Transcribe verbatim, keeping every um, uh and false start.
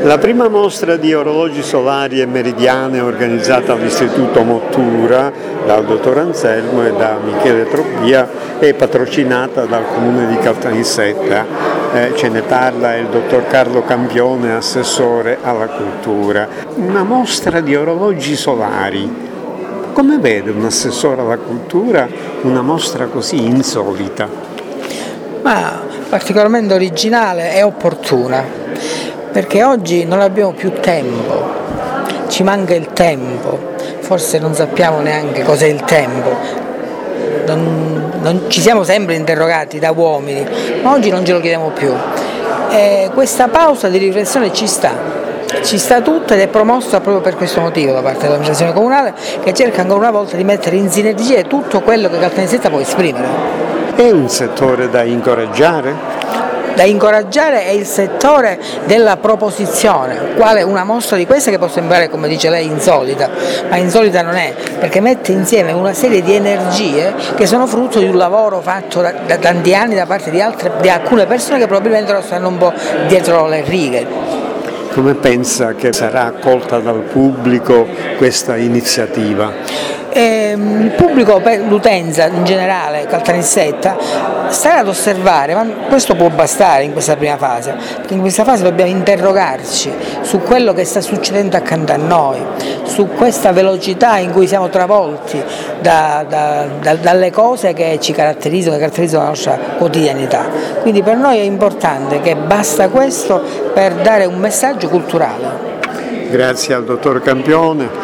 La prima mostra di orologi solari e meridiane organizzata all'Istituto Mottura dal dottor Anselmo e da Michele Trobbia è patrocinata dal Comune di Caltanissetta. Eh, ce ne parla il dottor Carlo Campione, assessore alla cultura. Una mostra di orologi solari. Come vede un assessore alla cultura una mostra così insolita? Ma particolarmente originale e opportuna, perché oggi non abbiamo più tempo, ci manca il tempo, forse non sappiamo neanche cos'è il tempo, non, non, ci siamo sempre interrogati da uomini, ma oggi non ce lo chiediamo più. E questa pausa di riflessione ci sta. Ci sta tutta ed è promossa proprio per questo motivo da parte dell'amministrazione comunale, che cerca ancora una volta di mettere in sinergia tutto quello che Caltanissetta può esprimere. È un settore da incoraggiare? Da incoraggiare è il settore della proposizione, quale una mostra di questa che può sembrare, come dice lei, insolita, ma insolita non è, perché mette insieme una serie di energie che sono frutto di un lavoro fatto da, da tanti anni da parte di, altre, di alcune persone che probabilmente lo stanno un po' dietro le righe. Come pensa che sarà accolta dal pubblico questa iniziativa? Eh, il pubblico, l'utenza in generale, Caltanissetta, starà ad osservare, ma questo può bastare in questa prima fase, perché in questa fase dobbiamo interrogarci su quello che sta succedendo accanto a noi, su questa velocità in cui siamo travolti da, da, da, dalle cose che ci caratterizzano, che caratterizzano la nostra quotidianità. Quindi per noi è importante che basta questo per dare un messaggio culturale. Grazie al dottor Campione.